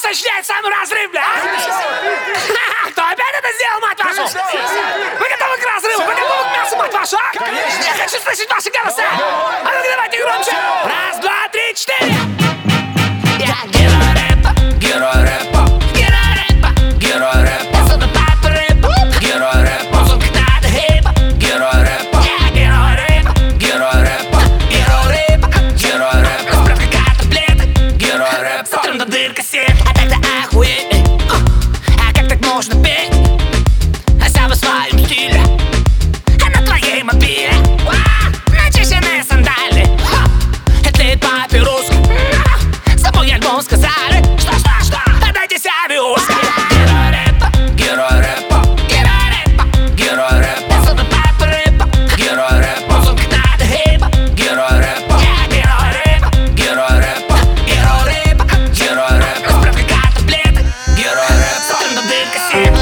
уточняет самый разрыв, бля? Кто опять это сделал, мать вашу? Вы готовы к разрыву? Вы готовы к мясу, мать вашу, а? Я хочу слышать ваши голоса! А ну-ка давайте громче! Раз, два, три, четыре! Я герой рэпа, герой рэпа, герой рэпа, герой рэпа. Я сода папа рэпа, герой рэпа. Музыка надо хипа, герой рэпа. Я герой рэпа, герой рэпа, герой рэпа, герой рэпа. Справка таблеток, герой рэпа. Смотрим на дырка сет, а тогда охуеть. А как так можно петь? А сам в своем стиле, а на твоей мобиле начищенные сандали. Это папируска. За мой альбом сказали, что, отдайте себе Оскар. Герой рэпа, герой рэпа, герой рэпа, герой рэпа. Я сода папа рэпа, герой рэпа. Музыка надо хипа, герой рэпа. Я герой рэпа, герой рэпа, герой рэпа, герой рэпа. Справка таблеток, герой рэпа. Смотрим на дырка сет.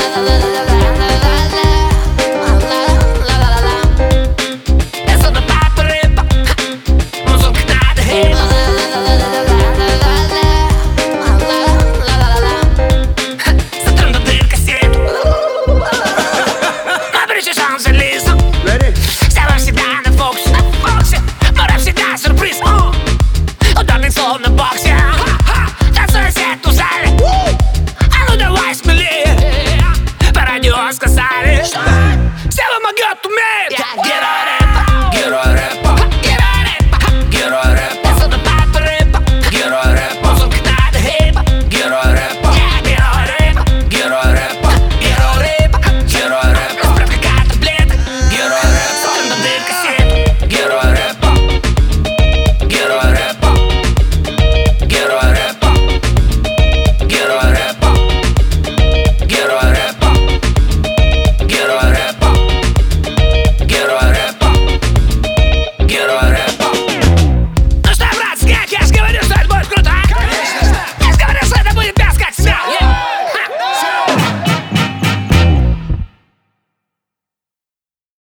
Я сода папа рэпа, музыка надо хипа. Сява всегда на фокусе, но всегда сюрприз. Ударный словно боксе.